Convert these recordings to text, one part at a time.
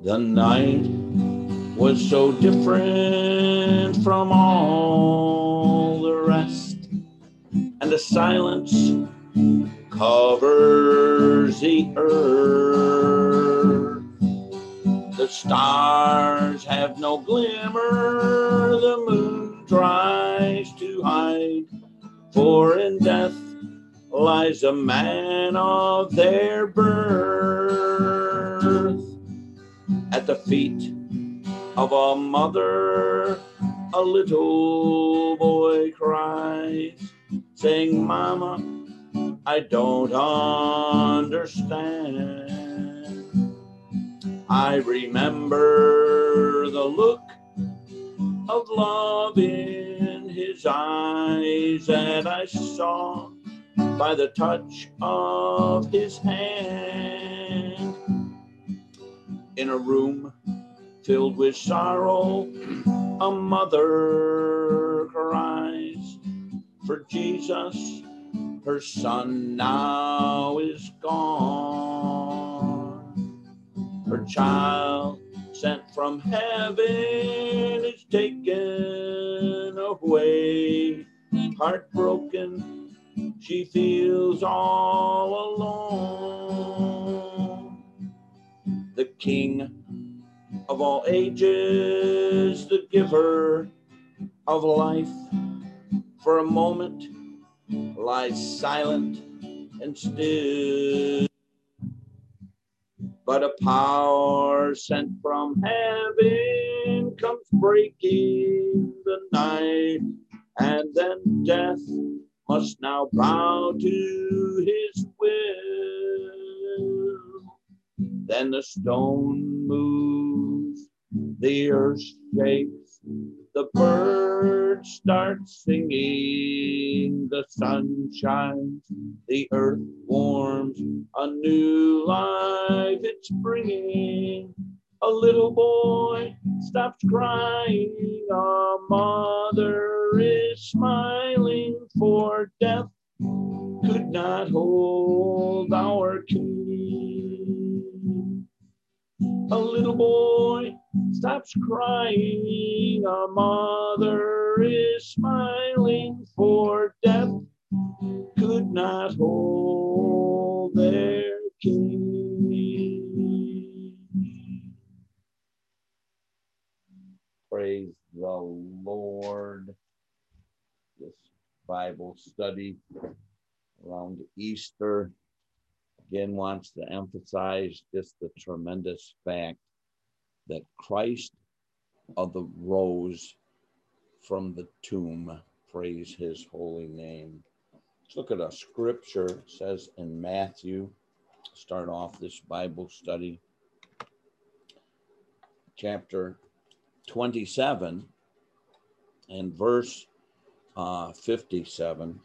The night was so different from all the rest, and the silence covers the earth. The stars have no glimmer, the moon tries to hide, for in death lies a man of their birth. At the feet of a mother, a little boy cries, saying, "Mama, I don't understand." I remember the look of love in his eyes that I saw by the touch of his hand. In a room filled with sorrow, a mother cries, for Jesus, her son now is gone. Her child sent from heaven is taken away. Heartbroken, she feels all alone. The King of all ages, the giver of life, for a moment lies silent and still. But a power sent from heaven comes breaking the night, and then death must now bow to his will. Then the stone moves, the earth shakes, the birds start singing, the sun shines, the earth warms, a new life it's bringing. A little boy stops crying, a mother is smiling, for death could not hold our King. A little boy stops crying, a mother is smiling, for death could not hold their King. Praise the Lord. This Bible study around Easter again wants to emphasize just the tremendous fact that Christ rose from the tomb. Praise his holy name. Let's look at a scripture. It says in Matthew, start off this Bible study, chapter 27 and verse 57,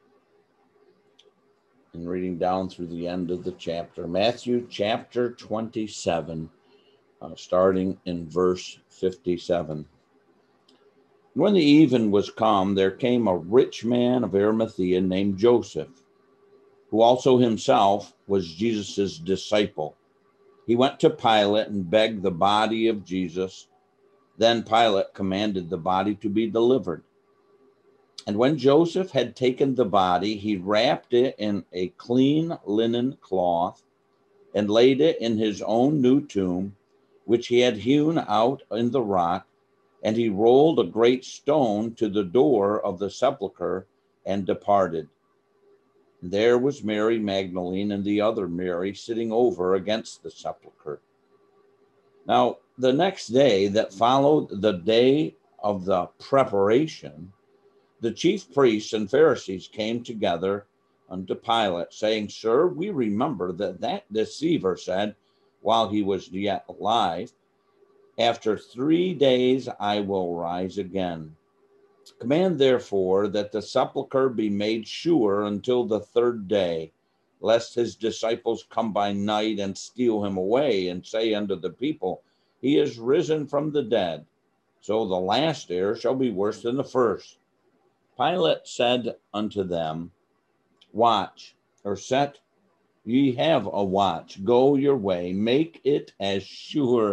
and reading down through the end of the chapter. Matthew chapter 27, starting in verse 57. When the even was come, there came a rich man of Arimathea named Joseph, who also himself was Jesus' disciple. He went to Pilate and begged the body of Jesus. Then Pilate commanded the body to be delivered. And when Joseph had taken the body, he wrapped it in a clean linen cloth and laid it in his own new tomb, which he had hewn out in the rock. And he rolled a great stone to the door of the sepulchre and departed. There was Mary Magdalene and the other Mary sitting over against the sepulchre. Now, the next day that followed the day of the preparation, the chief priests and Pharisees came together unto Pilate, saying, Sir, we remember that deceiver said, while he was yet alive, after 3 days I will rise again. Command therefore that the sepulchre be made sure until the 3rd day, lest his disciples come by night and steal him away, and say unto the people, He is risen from the dead. So the last error shall be worse than the first. Pilate said unto them, Watch, or set ye have a watch, go your way, make it as sure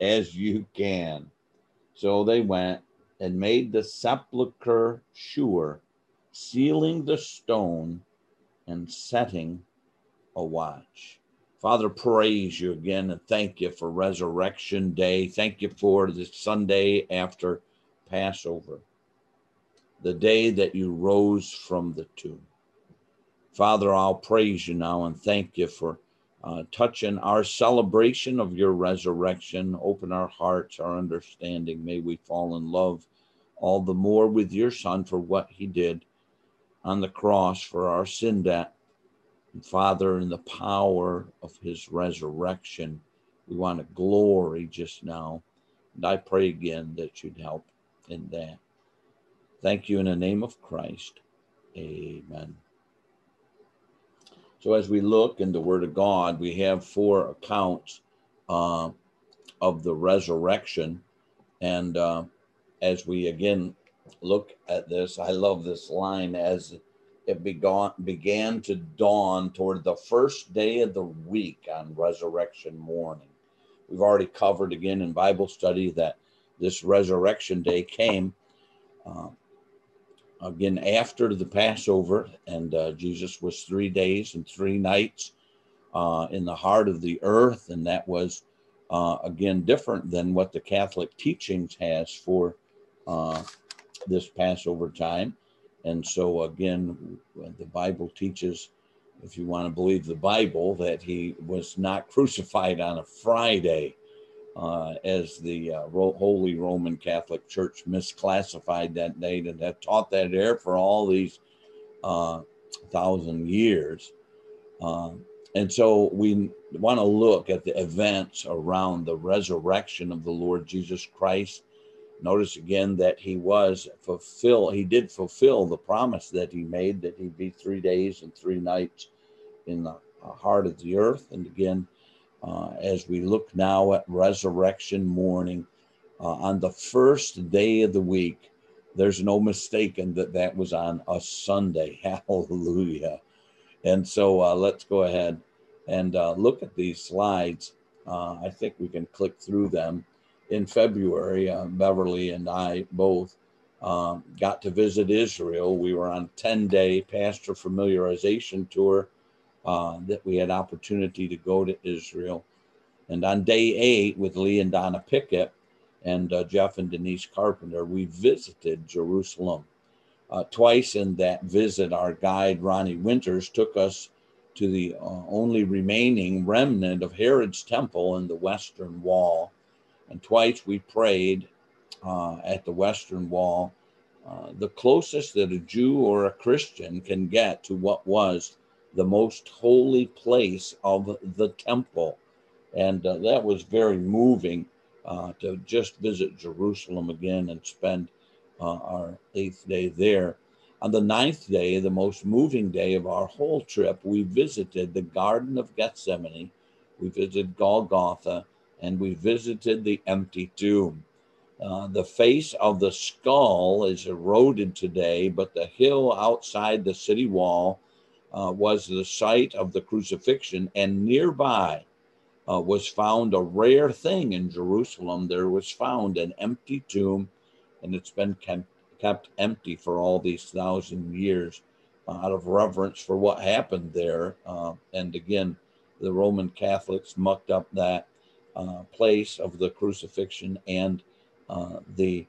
as you can. So they went and made the sepulchre sure, sealing the stone and setting a watch. Father, praise you again and thank you for Resurrection Day. Thank you for the Sunday after Passover, the day that you rose from the tomb. Father, I'll praise you now and thank you for touching our celebration of your resurrection. Open our hearts, our understanding. May we fall in love all the more with your Son for what he did on the cross for our sin debt. And Father, in the power of his resurrection, we want to glory just now. And I pray again that you'd help in that. Thank you in the name of Christ. Amen. So as we look in the Word of God, we have 4 accounts of the resurrection. And as we again look at this, I love this line, as it began to dawn toward the first day of the week on resurrection morning. We've already covered again in Bible study that this resurrection day came again after the Passover, and Jesus was 3 days and 3 nights in the heart of the earth, and that was again different than what the Catholic teachings has for this Passover time. And so again, the Bible teaches, if you want to believe the Bible, that he was not crucified on a Friday, as the Holy Roman Catholic Church misclassified that date and have taught that error for all these 1,000 years. And so we want to look at the events around the resurrection of the Lord Jesus Christ. Notice again that he did fulfill the promise that he made, that he'd be 3 days and 3 nights in the heart of the earth. And again, as we look now at resurrection morning, on the first day of the week, there's no mistaking that that was on a Sunday. Hallelujah. And so let's go ahead and look at these slides. I think we can click through them. In February, Beverly and I both got to visit Israel. We were on a 10-day pastor familiarization tour that we had opportunity to go to Israel. And on day 8 with Lee and Donna Pickett and Jeff and Denise Carpenter, we visited Jerusalem. Twice in that visit, our guide, Ronnie Winters, took us to the only remaining remnant of Herod's temple in the Western Wall. And twice we prayed at the Western Wall, the closest that a Jew or a Christian can get to what was the most holy place of the temple. And that was very moving to just visit Jerusalem again and spend our 8th day there. On the 9th day, the most moving day of our whole trip, we visited the Garden of Gethsemane, we visited Golgotha, and we visited the empty tomb. The face of the skull is eroded today, but the hill outside the city wall was the site of the crucifixion, and nearby was found a rare thing in Jerusalem. There was found an empty tomb, and it's been kept empty for all these 1,000 years out of reverence for what happened there. And again, the Roman Catholics mucked up that place of the crucifixion and the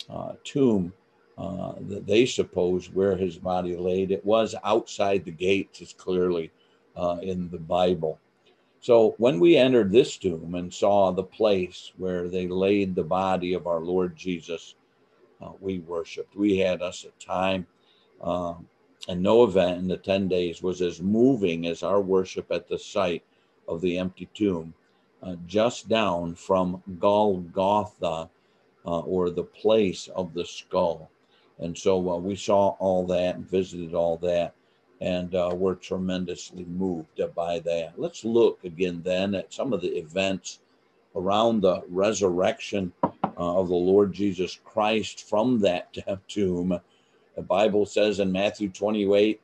tomb that they suppose where his body laid. It was outside the gates, as clearly in the Bible. So when we entered this tomb and saw the place where they laid the body of our Lord Jesus, we worshiped. We had us a time, and no event in the 10 days was as moving as our worship at the site of the empty tomb, just down from Golgotha, or the place of the skull. And so we saw all that and visited all that, and we're tremendously moved by that. Let's look again then at some of the events around the resurrection of the Lord Jesus Christ from that tomb. The Bible says in Matthew 28,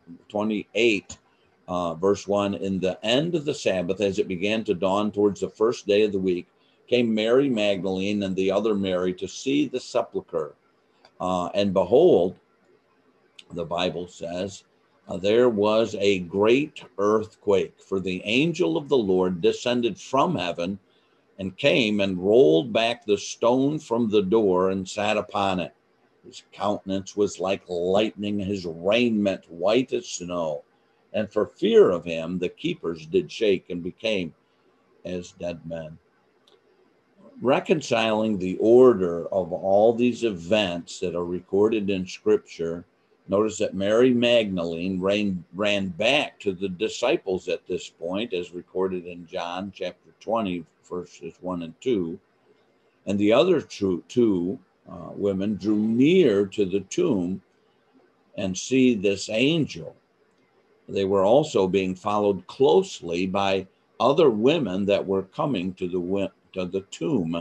verse 1, in the end of the Sabbath, as it began to dawn towards the first day of the week, came Mary Magdalene and the other Mary to see the sepulchre. And behold, the Bible says, there was a great earthquake, for the angel of the Lord descended from heaven and came and rolled back the stone from the door and sat upon it. His countenance was like lightning, his raiment white as snow. And for fear of him, the keepers did shake and became as dead men. Reconciling the order of all these events that are recorded in Scripture, notice that Mary Magdalene ran back to the disciples at this point, as recorded in John chapter 20, verses 1 and 2. And the other two women drew near to the tomb and see this angel. They were also being followed closely by other women that were coming to the tomb.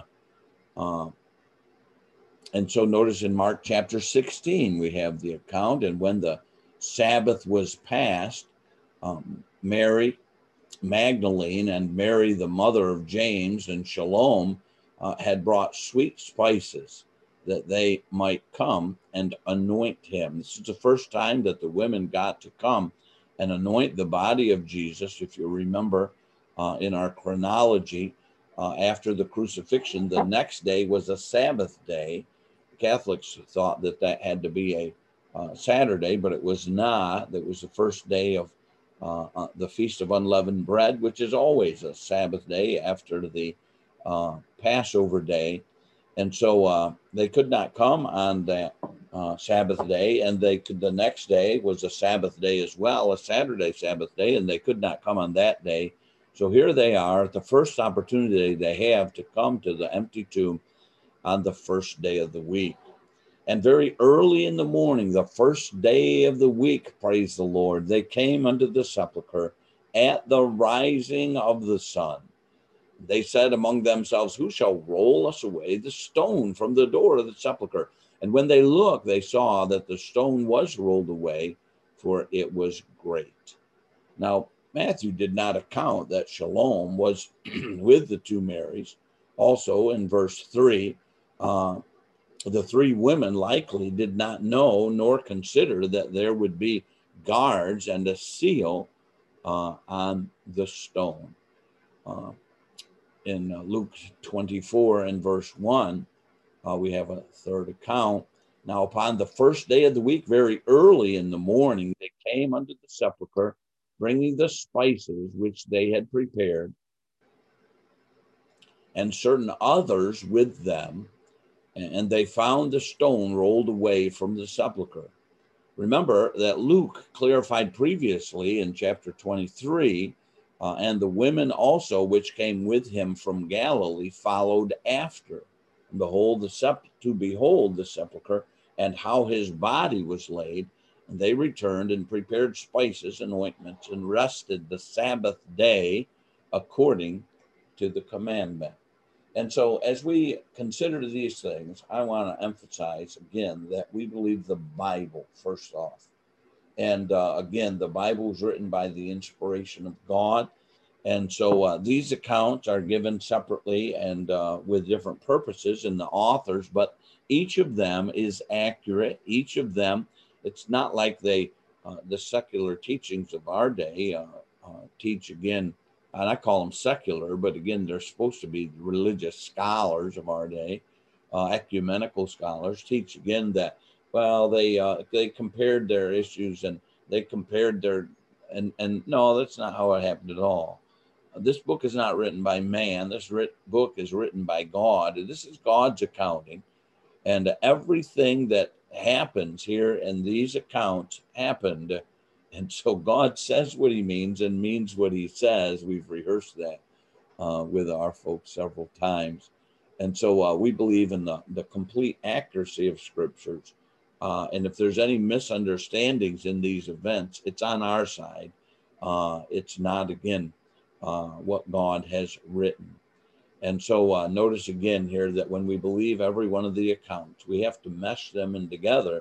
And so notice in Mark chapter 16, we have the account. And when the Sabbath was passed, Mary Magdalene and Mary, the mother of James and Shalom, had brought sweet spices that they might come and anoint him. This is the first time that the women got to come and anoint the body of Jesus. If you remember in our chronology, after the crucifixion, the next day was a Sabbath day. Catholics thought that that had to be a Saturday, but it was not. That was the first day of the Feast of Unleavened Bread, which is always a Sabbath day after the Passover day. And so they could not come on that Sabbath day, and the next day was a Sabbath day as well, a Saturday Sabbath day, and they could not come on that day. So here they are at the first opportunity they have to come to the empty tomb on the first day of the week. And very early in the morning, the first day of the week, praise the Lord, they came unto the sepulchre at the rising of the sun. They said among themselves, who shall roll us away the stone from the door of the sepulchre? And when they looked, they saw that the stone was rolled away, for it was great. Now, Matthew did not account that Shalom was with the two Marys. Also in verse 3, the three women likely did not know nor consider that there would be guards and a seal on the stone. In Luke 24 and verse 1, we have a third account. Now, upon the first day of the week, very early in the morning, they came unto the sepulchre, bringing the spices which they had prepared, and certain others with them, and they found the stone rolled away from the sepulchre. Remember that Luke clarified previously in chapter 23, and the women also which came with him from Galilee followed after, and behold the sepulchre, and how his body was laid. And they returned and prepared spices and ointments, and rested the Sabbath day according to the commandment. And so as we consider these things, I want to emphasize again that we believe the Bible first off. And again, the Bible was written by the inspiration of God. And so these accounts are given separately and with different purposes in the authors, but each of them is accurate. Each of them, it's not like the secular teachings of our day teach again, and I call them secular, but again, they're supposed to be religious scholars of our day, ecumenical scholars teach again that, well, they compared their issues and they compared their, and no, that's not how it happened at all. This book is not written by man. This book is written by God. This is God's accounting. And everything that happens here in these accounts happened. And so God says what he means and means what he says. We've rehearsed that with our folks several times. And so we believe in the complete accuracy of scriptures. And if there's any misunderstandings in these events, it's on our side. It's not, again, what God has written. And so notice again here that when we believe every one of the accounts, we have to mesh them in together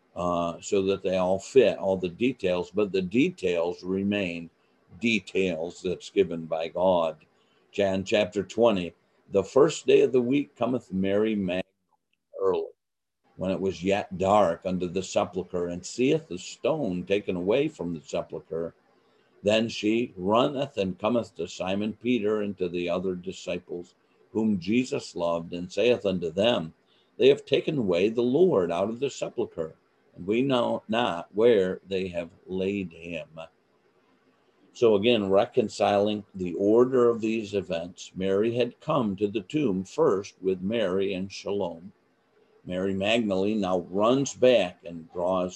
so that they all fit, all the details, but the details remain details that's given by God. John chapter 20, The first day of the week cometh Mary Magdalene early, when it was yet dark, unto the sepulchre, and seeth the stone taken away from the sepulchre. Then she runneth and cometh to Simon Peter and to the other disciples, whom Jesus loved, and saith unto them, They have taken away the Lord out of the sepulchre, and we know not where they have laid him. So again, reconciling the order of these events, Mary had come to the tomb first with Mary and Shalom. Mary Magdalene now runs back, and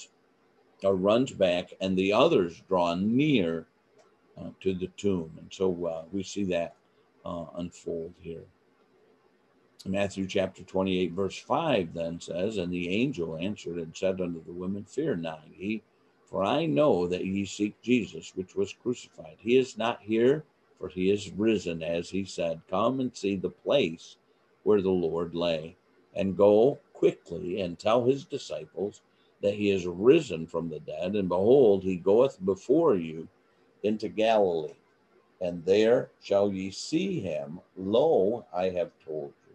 the others draw near to the tomb. And so we see that unfold here. Matthew chapter 28, verse 5 then says, And the angel answered and said unto the women, Fear not ye, for I know that ye seek Jesus, which was crucified. He is not here, for he is risen, as he said. Come and see the place where the Lord lay, and go quickly and tell his disciples that he is risen from the dead, and behold, he goeth before you into Galilee, and there shall ye see him. Lo, I have told you.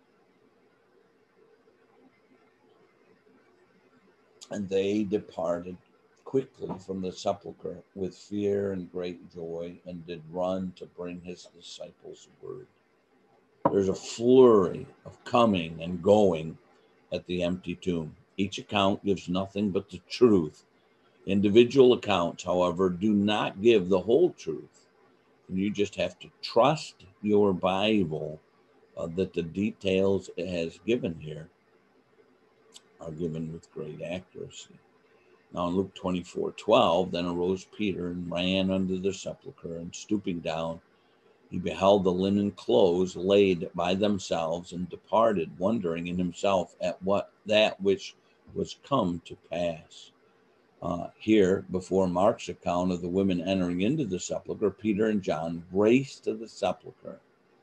And they departed quickly from the sepulchre with fear and great joy, and did run to bring his disciples word. There's a flurry of coming and going at the empty tomb. Each account gives nothing but the truth. Individual accounts, however, do not give the whole truth. And you just have to trust your Bible that the details it has given here are given with great accuracy. Now in Luke 24:12, then arose Peter and ran unto the sepulchre, and stooping down, he beheld the linen clothes laid by themselves, and departed, wondering in himself at what that which was come to pass. Here, before Mark's account of the women entering into the sepulchre, Peter and John raced to the sepulchre.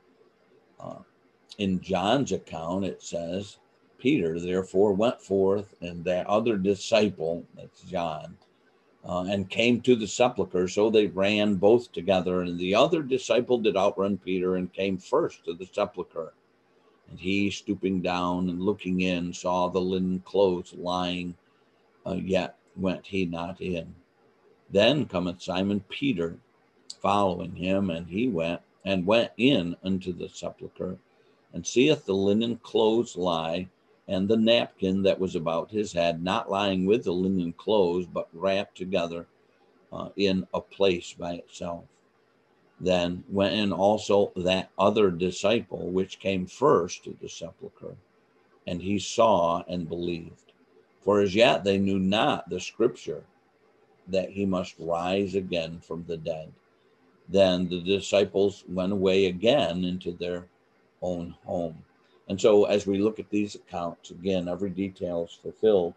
In John's account, it says, Peter therefore went forth, and that other disciple, that's John, and came to the sepulchre. So they ran both together, and the other disciple did outrun Peter, and came first to the sepulchre. And he, stooping down and looking in, saw the linen clothes lying, yet went he not in. Then cometh Simon Peter following him, and he went in unto the sepulchre, and seeth the linen clothes lie, and the napkin that was about his head, not lying with the linen clothes, but wrapped together in a place by itself. Then went in also that other disciple, which came first to the sepulchre, and he saw and believed. For as yet they knew not the scripture, that he must rise again from the dead. Then the disciples went away again into their own home. And so as we look at these accounts, again, every detail is fulfilled.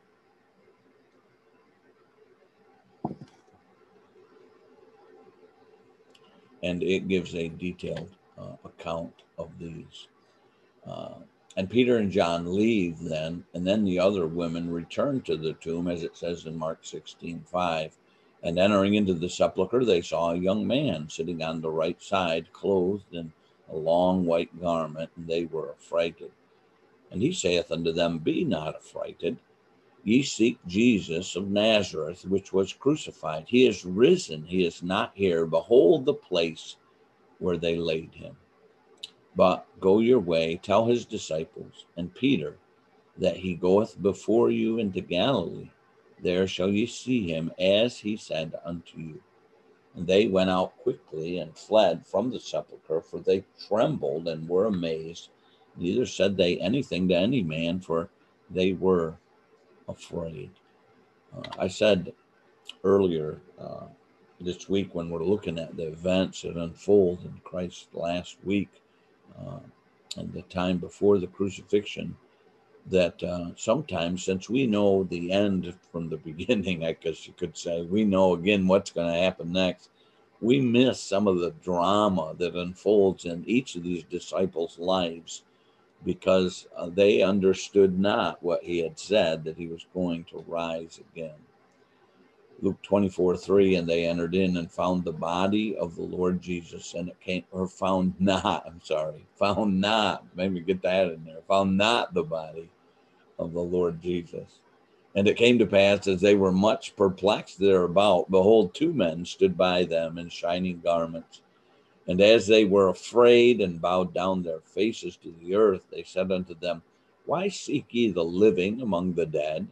And it gives a detailed account of these. And Peter and John leave then, and then the other women return to the tomb, as it says in Mark 16:5. And entering into the sepulchre, they saw a young man sitting on the right side, clothed in a long white garment, and they were affrighted. And he saith unto them, Be not affrighted. Ye seek Jesus of Nazareth, which was crucified. He is risen. He is not here. Behold the place where they laid him. But go your way, tell his disciples and Peter that he goeth before you into Galilee. There shall ye see him, as he said unto you. And they went out quickly and fled from the sepulchre, for they trembled and were amazed. Neither said they anything to any man, for they were afraid. I said earlier this week, when we're looking at the events that unfold in Christ's last week and the time before the crucifixion, that sometimes, since we know the end from the beginning, I guess you could say, we know again what's going to happen next, we miss some of the drama that unfolds in each of these disciples' lives, because they understood not what he had said, that he was going to rise again. Luke 24:3, and they entered in and found the body of the Lord Jesus, and it came, or found not, found not, maybe get that in there, found not the body of the Lord Jesus. And it came to pass, as they were much perplexed thereabout, behold, two men stood by them in shining garments. And as they were afraid and bowed down their faces to the earth, they said unto them, Why seek ye the living among the dead?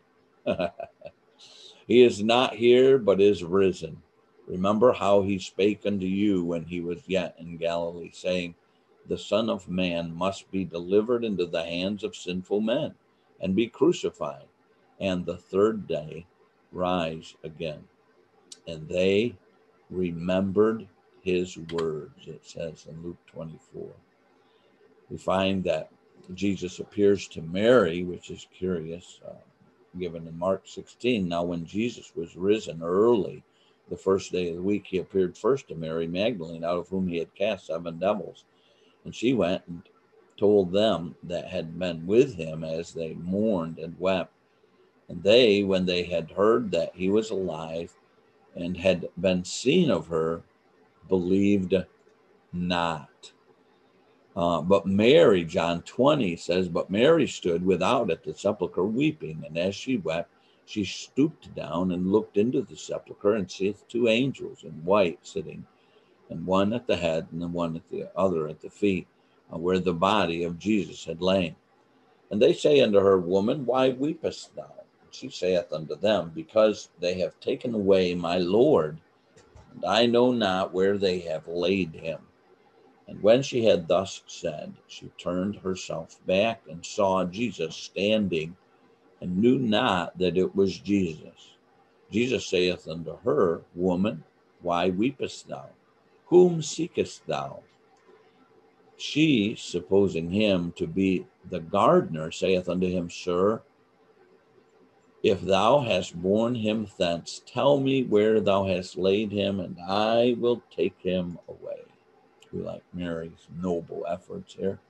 He is not here, but is risen. Remember how he spake unto you when he was yet in Galilee, saying, The Son of Man must be delivered into the hands of sinful men, and be crucified, and the third day rise again. And they remembered his words, it says in Luke 24. We find that Jesus appears to Mary, which is curious, given in Mark 16. Now, when Jesus was risen early, the first day of the week, he appeared first to Mary Magdalene, out of whom he had cast 7 devils. And she went and told them that had been with him, as they mourned and wept. And they, when they had heard that he was alive and had been seen of her, believed not. But Mary, John 20 says, But Mary stood without at the sepulchre weeping. And as she wept, she stooped down and looked into the sepulchre, and seeth 2 angels in white sitting, and one at the head and the one at the other at the feet, where the body of Jesus had lain. And they say unto her, Woman, why weepest thou? And she saith unto them, Because they have taken away my Lord, and I know not where they have laid him. And when she had thus said, she turned herself back and saw Jesus standing, and knew not that it was Jesus. Jesus saith unto her, Woman, why weepest thou? Whom seekest thou? She, supposing him to be the gardener, saith unto him, Sir, if thou hast borne him thence, tell me where thou hast laid him, and I will take him away. We like Mary's noble efforts here.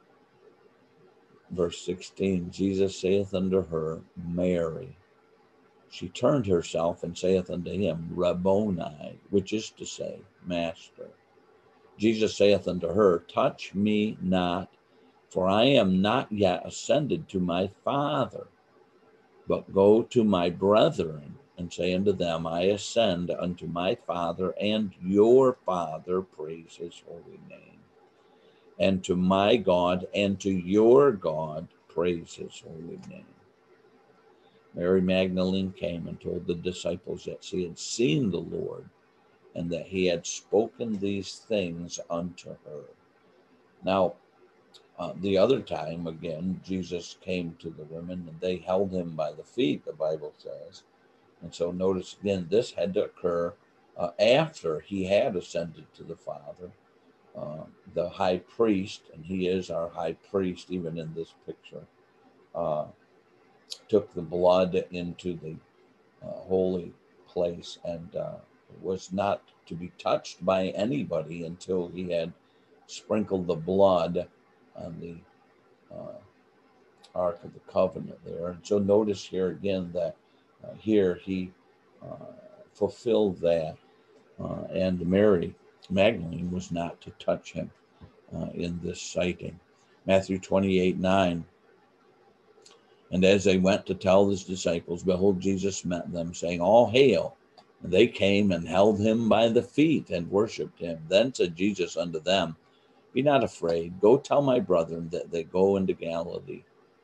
Verse 16, Jesus saith unto her, Mary. She turned herself and saith unto him, Rabboni, which is to say, Master. Jesus saith unto her, Touch me not, for I am not yet ascended to my Father, but go to my brethren, and say unto them, I ascend unto my Father and your Father, praise his holy name, and to my God and to your God, praise his holy name. Mary Magdalene came and told the disciples that she had seen the Lord, and that he had spoken these things unto her. Now, the other time, again, Jesus came to the women, and they held him by the feet, the Bible says. And so notice again, this had to occur after he had ascended to the Father. The high priest, and he is our high priest even in this picture, took the blood into the holy place, and was not to be touched by anybody until he had sprinkled the blood on the Ark of the Covenant there. And so notice here again that here he fulfilled that, and Mary Magdalene was not to touch him in this sighting. Matthew 28:9. And as they went to tell his disciples, behold, Jesus met them, saying, All hail. And they came and held him by the feet and worshipped him. Then said Jesus unto them, Be not afraid. Go tell my brethren that they go into Galilee,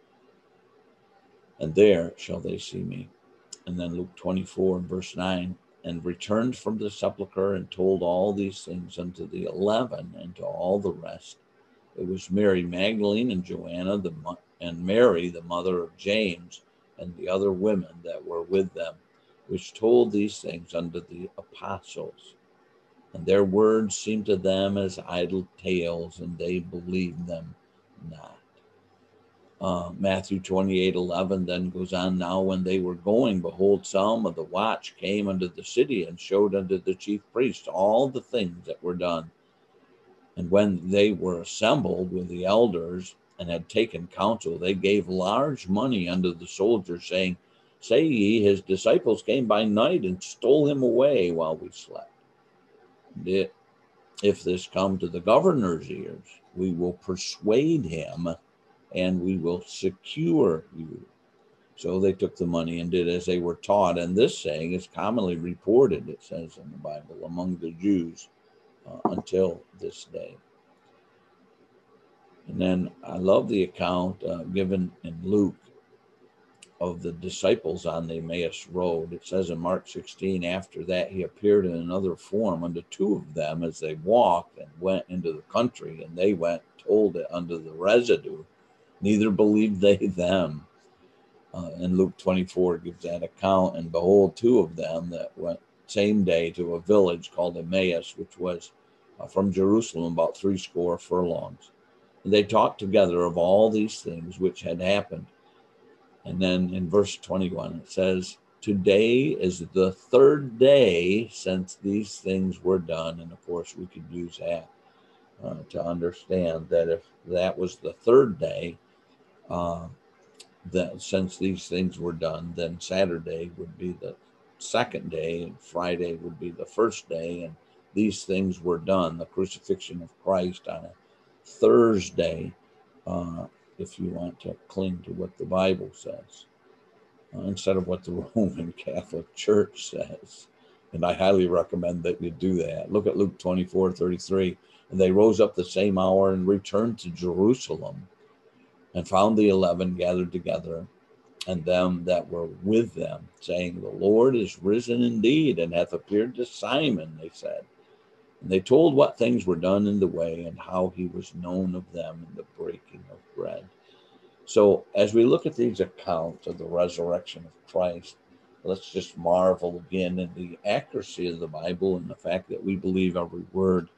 and there shall they see me. And then Luke 24 and verse 9, and returned from the sepulchre and told all these things unto the 11 and to all the rest. It was Mary Magdalene and Joanna and Mary, the mother of James, and the other women that were with them, which told these things unto the apostles. And their words seemed to them as idle tales, and they believed them not. Matthew 28:11 then goes on, Now when they were going, behold, some of the watch came unto the city, and showed unto the chief priests all the things that were done. And when they were assembled with the elders, and had taken counsel, they gave large money unto the soldiers, saying, say ye, his disciples came by night and stole him away while we slept. And if this come to the governor's ears, we will persuade him and we will secure you. So they took the money and did as they were taught. And this saying is commonly reported, it says in the Bible, among the Jews until this day. And then I love the account given in Luke of the disciples on the Emmaus Road. It says in Mark 16, after that he appeared in another form unto two of them as they walked and went into the country, and they went, told it unto the residue, neither believed they them. And Luke 24 gives that account, and behold, two of them that went same day to a village called Emmaus, which was from Jerusalem about 80 furlongs. And they talked together of all these things which had happened. And then in verse 21, it says, today is the third day since these things were done. And of course, we could use that to understand that if that was the third day, that since these things were done, then Saturday would be the second day, and Friday would be the first day. And these things were done, the crucifixion of Christ on a Thursday, if you want to cling to what the Bible says, instead of what the Roman Catholic Church says. And I highly recommend that you do that. Look at Luke 24:33. And they rose up the same hour and returned to Jerusalem, and found the 11 gathered together, and them that were with them, saying, the Lord is risen indeed, and hath appeared to Simon, they said. And they told what things were done in the way, and how he was known of them in the breaking of bread. So as we look at these accounts of the resurrection of Christ, let's just marvel again at the accuracy of the Bible and the fact that we believe every word.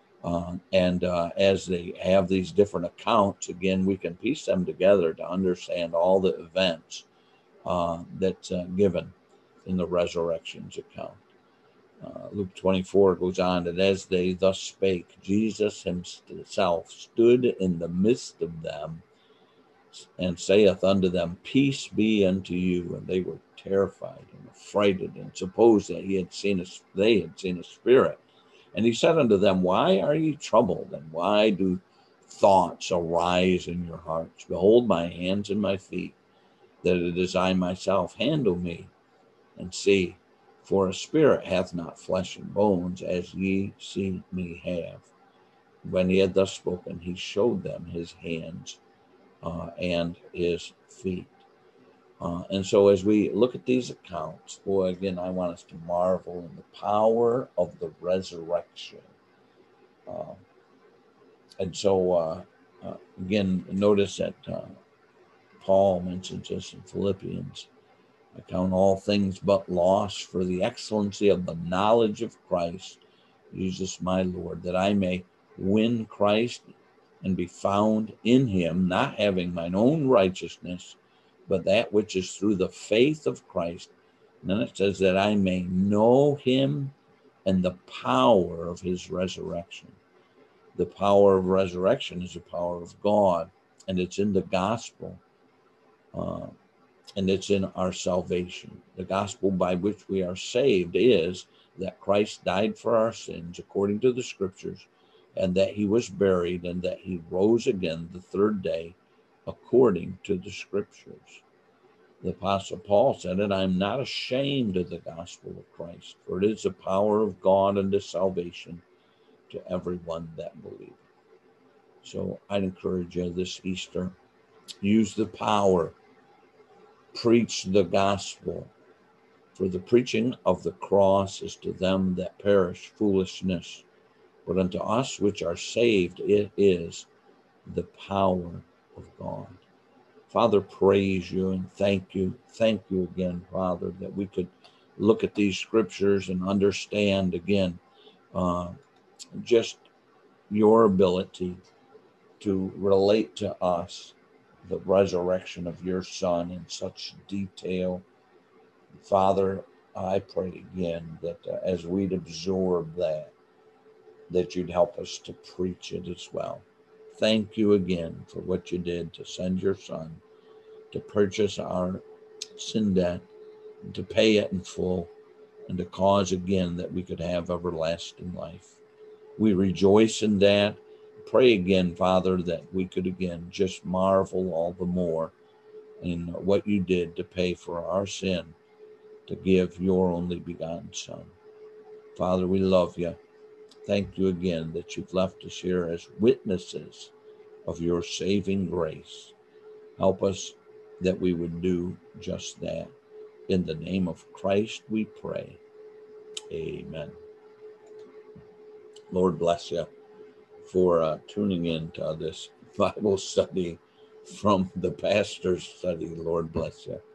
As they have these different accounts, again, we can piece them together to understand all the events that's given in the resurrection's account. Luke 24 goes on, and as they thus spake, Jesus himself stood in the midst of them, and saith unto them, peace be unto you. And they were terrified and affrighted, and supposed that they had seen a spirit. And he said unto them, why are ye troubled, and why do thoughts arise in your hearts? Behold my hands and my feet, that it is I myself. Handle me, and see, for a spirit hath not flesh and bones, as ye see me have. When he had thus spoken, he showed them his hands and his feet. And so as we look at these accounts, boy, again, I want us to marvel in the power of the resurrection. Again, notice that Paul mentions this in Philippians. I count all things but loss for the excellency of the knowledge of Christ, Jesus my Lord, that I may win Christ and be found in him, not having mine own righteousness, but that which is through the faith of Christ. And then it says that I may know him and the power of his resurrection. The power of resurrection is the power of God, and it's in the gospel, and it's in our salvation. The gospel by which we are saved is that Christ died for our sins according to the scriptures, and that he was buried, and that he rose again the third day according to the scriptures. The Apostle Paul said it, I am not ashamed of the gospel of Christ, for it is the power of God unto salvation to everyone that believeth. So I'd encourage you this Easter, use the power, preach the gospel, for the preaching of the cross is to them that perish foolishness, but unto us which are saved it is the power of God. Father, praise you and thank you. Thank you again, Father, that we could look at these scriptures and understand again just your ability to relate to us the resurrection of your Son in such detail. Father, I pray again that as we'd absorb that you'd help us to preach it as well. Thank you again for what you did to send your Son to purchase our sin debt to pay it in full, and to cause again that we could have everlasting life. We rejoice in that. Pray again, Father, that we could again just marvel all the more in what you did to pay for our sin, to give your only begotten Son. Father, we love you. Thank you again that you've left us here as witnesses of your saving grace. Help us that we would do just that. In the name of Christ we pray. Amen. Lord bless you for tuning in to this Bible study from the pastor's study. Lord bless you.